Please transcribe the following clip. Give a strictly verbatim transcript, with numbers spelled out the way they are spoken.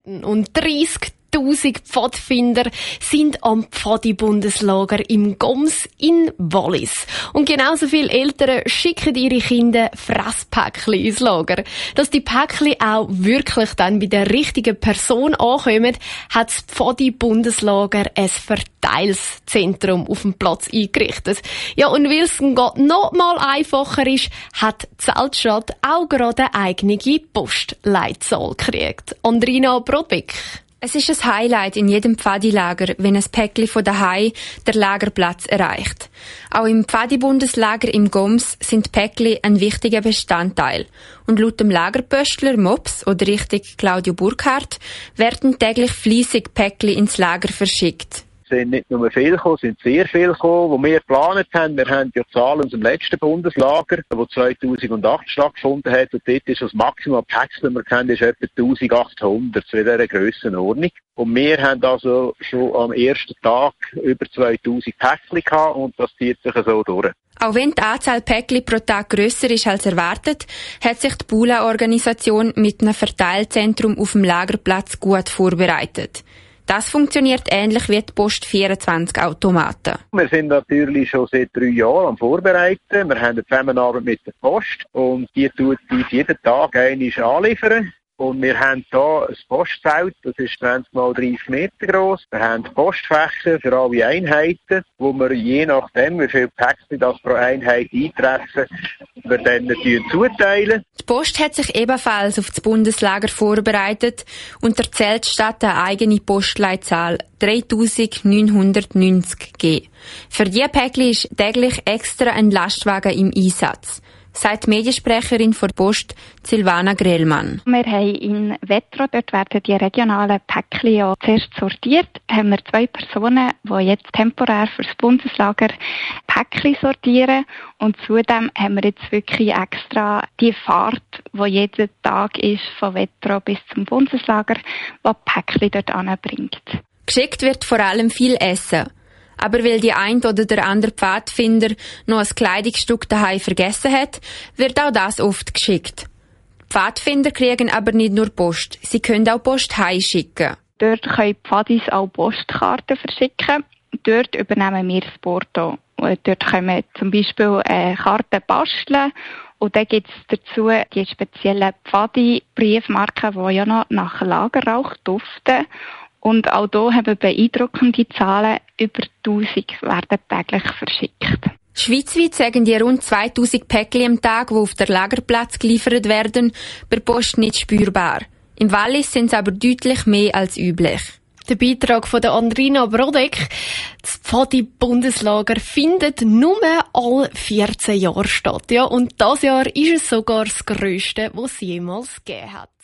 Und dreissigtausend Pfadfinder sind am Pfadi-Bundeslager im Goms in Wallis. Und genauso viele Eltern schicken ihre Kinder Fresspäckchen ins Lager. Dass die Päckchen auch wirklich dann bei der richtigen Person ankommen, hat das Pfadi-Bundeslager ein Verteilszentrum auf dem Platz eingerichtet. Ja, und weil es noch mal einfacher ist, hat die Zeltstadt auch gerade eine eigene Postleitzahl gekriegt. Andrina Brodbeck. Es ist ein Highlight in jedem Pfadi-Lager, wenn ein Päckli von daheim der Lagerplatz erreicht. Auch im Pfadi-Bundeslager im Goms sind Päckli ein wichtiger Bestandteil. Und laut dem Lagerpöstler Mops oder richtig Claudio Burkhardt werden täglich fleissig Päckli ins Lager verschickt. Es sind nicht nur viele gekommen, es sind sehr viele gekommen, die wir geplant haben. Wir haben ja Zahlen aus dem letzten Bundeslager, das zweitausendacht stattgefunden hat. Und dort ist das Maximum Päckchen, das wir kennen, ist etwa eintausendachthundert, zu dieser Grössenordnung. Und wir haben also schon am ersten Tag über zweitausend Päckchen gehabt und das zieht sich so durch. Auch wenn die Anzahl Päckchen pro Tag grösser ist als erwartet, hat sich die Bula-Organisation mit einem Verteilzentrum auf dem Lagerplatz gut vorbereitet. Das funktioniert ähnlich wie die Post vierundzwanzig Automaten. Wir sind natürlich schon seit drei Jahren am Vorbereiten. Wir haben eine Zusammenarbeit mit der Post und die tut uns jeden Tag einmal anliefern. Und wir haben hier ein Postzelt, das ist zwanzig mal dreißig Meter gross. Wir haben Postfächer für alle Einheiten, wo wir je nachdem, wie viele Päckchen das pro Einheit eintreffen, wir dann zuteilen. Die Post hat sich ebenfalls auf das Bundeslager vorbereitet und der Zeltstadt eine eigene Postleitzahl dreitausendneunhundertneunzig gegeben. Für diese Päckchen ist täglich extra ein Lastwagen im Einsatz, sagt Mediensprecherin der Post Silvana Grellmann. Wir haben in Wettro, dort werden die regionalen Päckchen ja zuerst sortiert, haben wir zwei Personen, die jetzt temporär für das Bundeslager Päckchen sortieren. Und zudem haben wir jetzt wirklich extra die Fahrt, die jeden Tag ist, von Wettro bis zum Bundeslager, die Päckchen dort anbringt. Geschickt wird vor allem viel Essen. Aber weil die ein oder der andere Pfadfinder noch ein Kleidungsstück daheim vergessen hat, wird auch das oft geschickt. Die Pfadfinder kriegen aber nicht nur Post, sie können auch Post heimschicken. Dort können die Pfadis auch Postkarten verschicken. Dort übernehmen wir das Porto. Dort können wir zum Beispiel äh, Karten basteln. Und dann gibt es dazu die speziellen Pfadi-Briefmarken, die ja noch nach Lagerrauch duften. Und auch hier haben wir beeindruckende Zahlen. Über tausend werden täglich verschickt. Schweizweit sagen die rund zweitausend Päckchen am Tag, die auf der Lagerplatz geliefert werden, per Post nicht spürbar. Im Wallis sind es aber deutlich mehr als üblich. Der Beitrag von der Andrina Brodbeck. Das Pfadi-Bundeslager findet nur alle vierzehn Jahre statt. Ja, und dieses Jahr ist es sogar das grösste, was es jemals gegeben hat.